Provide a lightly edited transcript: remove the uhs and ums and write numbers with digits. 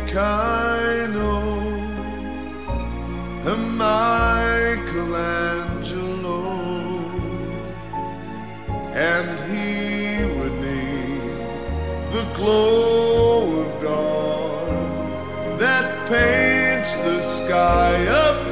I know a Michelangelo, and he would need the glow of dawn that paints the sky up